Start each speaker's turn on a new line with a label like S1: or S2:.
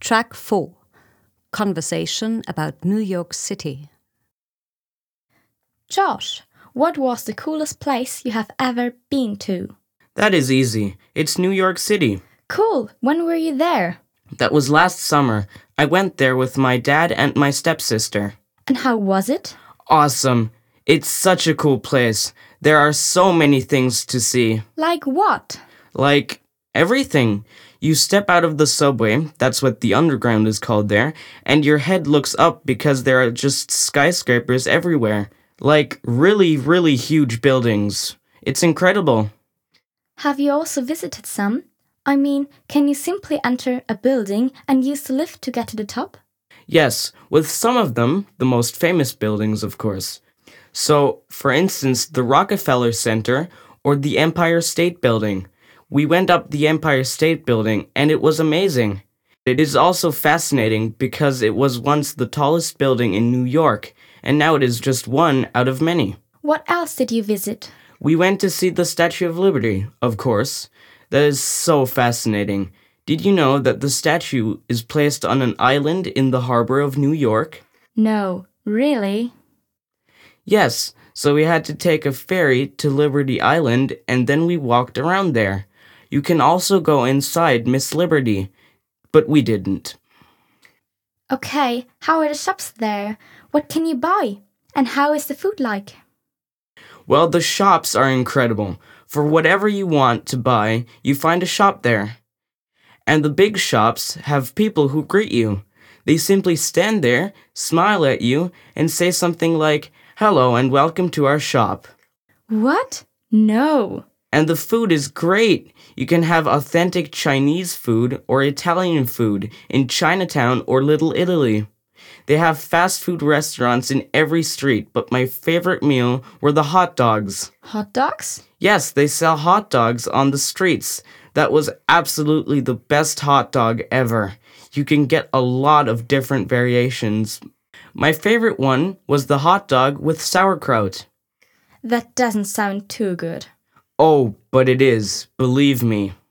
S1: Track 4. Conversation about New York City.
S2: Josh, what was the coolest place you have ever been to?
S3: That is easy. It's New York City.
S2: Cool. When were you there?
S3: That was last summer. I went there with my dad and my stepsister.
S2: And how was it?
S3: Awesome. It's such a cool place. There are so many things to see.
S2: Like what?
S3: Like everything. You step out of the subway, that's what the underground is called there, and your head looks up because there are just skyscrapers everywhere. Like really, really huge buildings. It's incredible.
S2: Have you also visited some? I mean, can you simply enter a building and use the lift to get to the top?
S3: Yes, with some of them, the most famous buildings, of course. So, for instance, the Rockefeller Center or the Empire State Building. We went up the Empire State Building and it was amazing. It is also fascinating because it was once the tallest building in New York, and now it is just one out of many.
S2: What else did you visit?
S3: We went to see the Statue of Liberty, of course. That is so fascinating. Did you know that the statue is placed on an island in the harbor of New York?
S2: No, really?
S3: Yes, so we had to take a ferry to Liberty Island and then we walked around there. You can also go inside Miss Liberty, but we didn't.
S2: Okay, how are the shops there? What can you buy? And how is the food like?
S3: Well, the shops are incredible. For whatever you want to buy, you find a shop there. And the big shops have people who greet you. They simply stand there, smile at you, and say something like, "Hello and welcome to our shop."
S2: What? No.
S3: And the food is great. You can have authentic Chinese food or Italian food in Chinatown or Little Italy. They have fast food restaurants in every street, but my favorite meal were the hot dogs.
S2: Hot dogs?
S3: Yes, they sell hot dogs on the streets. That was absolutely the best hot dog ever. You can get a lot of different variations. My favorite one was the hot dog with sauerkraut.
S2: That doesn't sound too good.
S3: Oh, but it is, believe me.